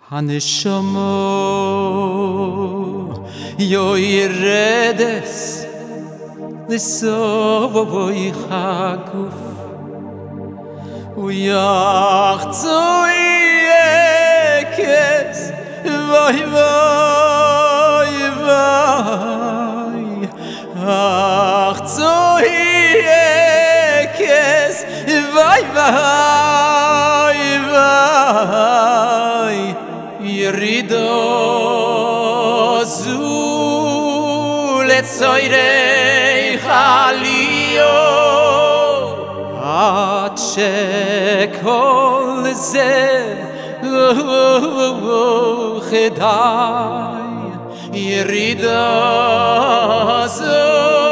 הנשמה יורדת לסובב הגוף ויחצו יקס וואי וואי וואי יחצו יקס וואי וואי וואי ירידו זו לצוירי חליו עד שכל זה חדאי ירידו זו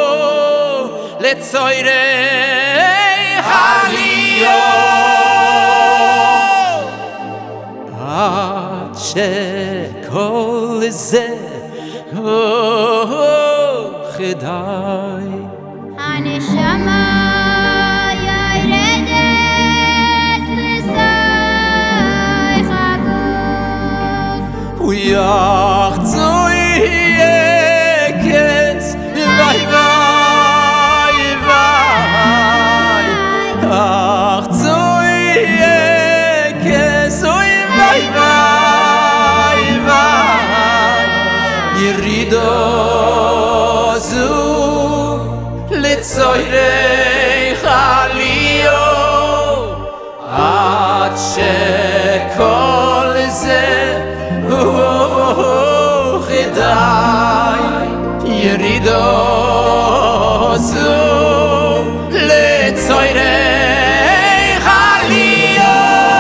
לצוירי חליו עד שכל זה חדאי הנשמה יורדת לסייך הגוף ויחצו יקס וואי וואי וואי יחצו יקס וואי וואי וואי ירידו זו לצוירי חליו עד שכל זה חדאי ירידו זו לצוירי חליו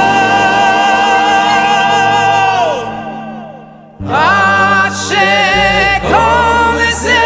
עד שכל זה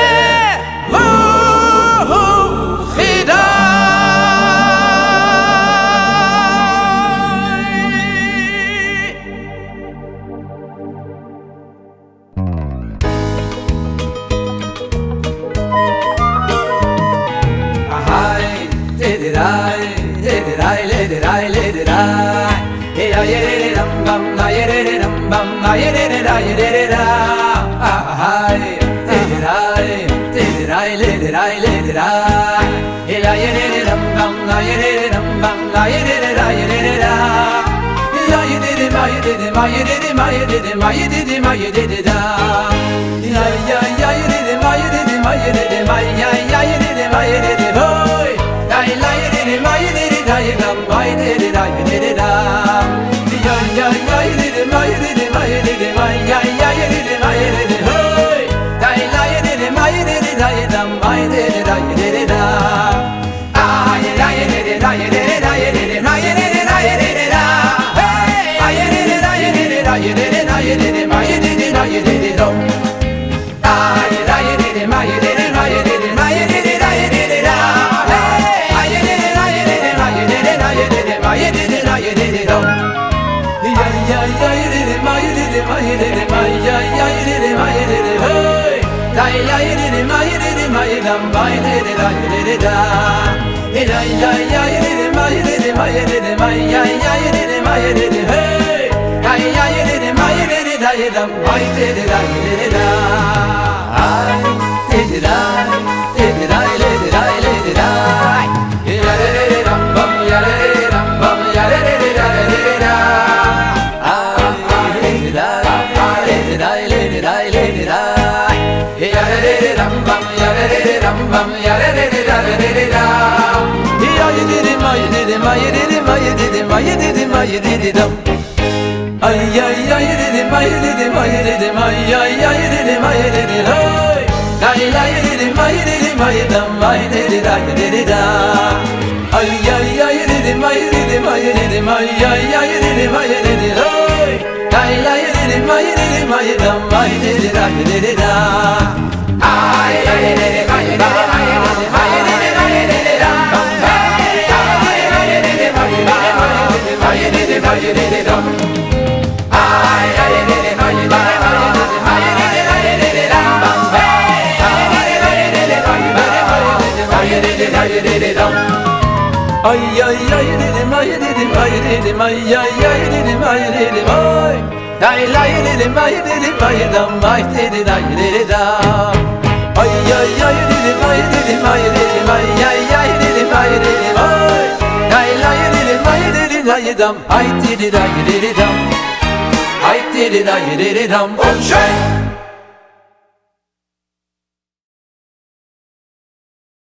ay ay ay dedim ay dedim ay ay ay dedim ay dedim ay Lay lay dilim ay dilim ay dam ay dilim ay dilim dam. Ay ay ay dilim ay dilim ay dilim ay ay ay dilim ay dilim ay. Lay lay dilim ay dilim ay dam ay dilim ay dilim dam. Ay dilim ay dilim dam. Oh,